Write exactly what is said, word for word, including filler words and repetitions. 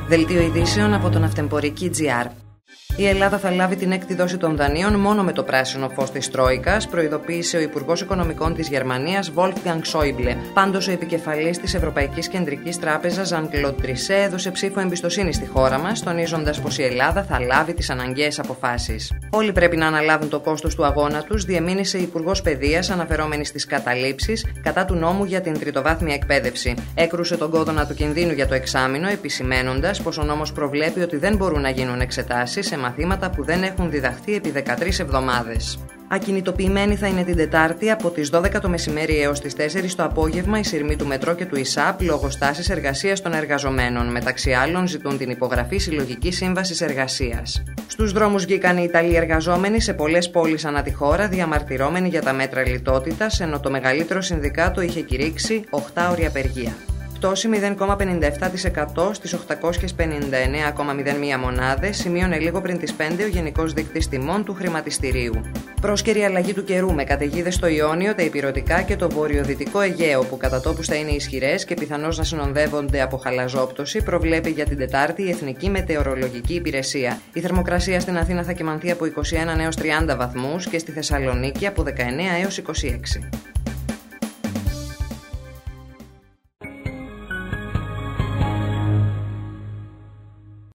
Δελτίο ειδήσεων από τον Αυτεμπορική τζι αρ. Η Ελλάδα θα λάβει την έκτη δόση των δανείων μόνο με το πράσινο φως της Τρόικας, προειδοποίησε ο Υπουργός Οικονομικών της Γερμανίας, Wolfgang Schäuble. Πάντως, ο επικεφαλής της Ευρωπαϊκής Κεντρικής Τράπεζας, Jean-Claude Trichet, έδωσε ψήφο εμπιστοσύνη στη χώρα μας, τονίζοντας πως η Ελλάδα θα λάβει τις αναγκαίες αποφάσεις. Όλοι πρέπει να αναλάβουν το κόστος του αγώνα τους, διεμήνυσε η Υπουργός Παιδείας, αναφερόμενη στις καταλήψεις κατά του νόμου για την τριτοβάθμια εκπαίδευση. Έκρουσε τον κόδωνα του κινδύνου για το εξάμηνο, επισημένοντας πως ο νόμος προβλέπει ότι δεν μπορούν να γίνουν εξετάσεις σε μαθήματα που δεν έχουν διδαχθεί επί δεκατρείς εβδομάδες. Ακινητοποιημένη θα είναι την Τετάρτη από τις δώδεκα το μεσημέρι έως τις τέσσερις το απόγευμα η σειρμοί του Μετρό και του ΙΣΑΠ λόγω στάσης εργασίας των εργαζομένων. Μεταξύ άλλων, ζητούν την υπογραφή συλλογικής σύμβασης εργασίας. Στους δρόμους βγήκαν οι Ιταλοί εργαζόμενοι σε πολλές πόλεις ανά τη χώρα, διαμαρτυρώμενοι για τα μέτρα λιτότητας, ενώ το μεγαλύτερο συνδικάτο είχε κηρύξει οκτάωρη απεργία. Πτώση μηδέν κόμμα πενήντα επτά τοις εκατό στις οκτακόσιες πενήντα εννέα κόμμα μηδέν μία μονάδες, σημείωνε λίγο πριν τις πέντε ο Γενικός Δείκτης Τιμών του Χρηματιστηρίου. Πρόσκαιρη αλλαγή του καιρού με καταιγίδες στο Ιόνιο, τα Ηπειρωτικά και το βορειοδυτικό Αιγαίο, που κατά τόπους θα είναι ισχυρές και πιθανώς να συνοδεύονται από χαλαζόπτωση, προβλέπει για την Τετάρτη η Εθνική Μετεωρολογική Υπηρεσία. Η θερμοκρασία στην Αθήνα θα κυμανθεί από είκοσι ένα έως τριάντα βαθμούς και στη Θεσσαλονίκη από δεκαεννέα έως είκοσι έξι.